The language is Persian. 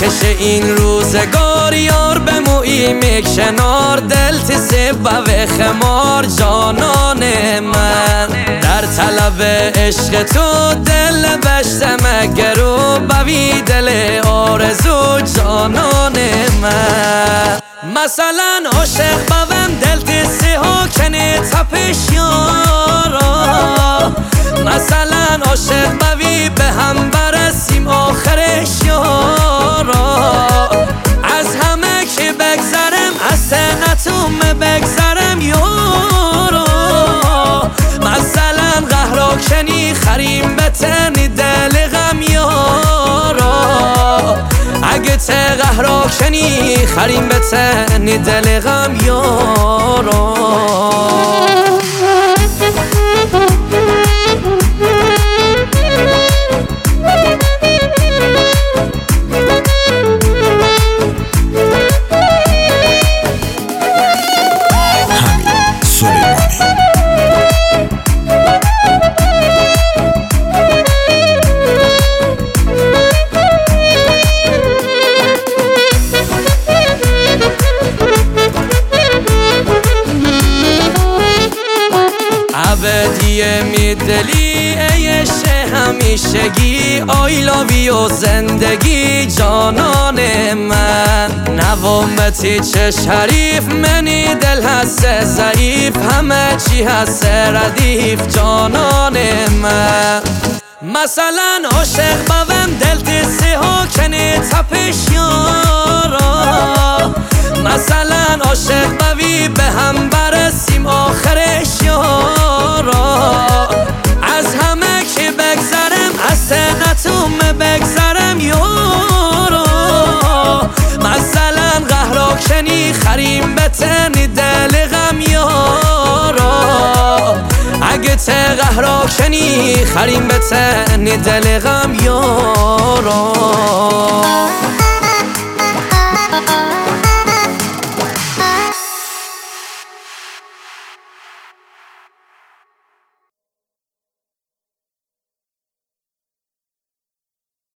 خش این روزگار یار بمویی میک کنار دل تیسیب و خمار جانان من در طلب عشق تو دل بشتم گرو بوی دل آرزو جانان من مثلا عاشق بوم دل تیسی ها کنه تپش یارا مثلا عاشق بوی به هم برسیم آخرش یارا از همه که بگذرم از سنتوم بگذرم یارا مثلا قهرا کنی خریم به تنی دل غم یارا اگه ته قهرا کنی خریم به تنی دل غم یارا ابدیه میدلی ایش همیشگی I love you زندگی جانان من نوامتی چه شریف منی دل هست ضعیف همه چی هست ردیف جانان من مثلا عاشق بوم دل تیسی ها کنی تپش یارا مثلا عاشق بوی به هم برسیم آخرش یارا از همه که بگذرم از سنتوم بگذرم یارا مثلا قهرا کنی خریم به تنی دل غم یارا اگه ته قهرا کنی خریم به تنی دل غم یارا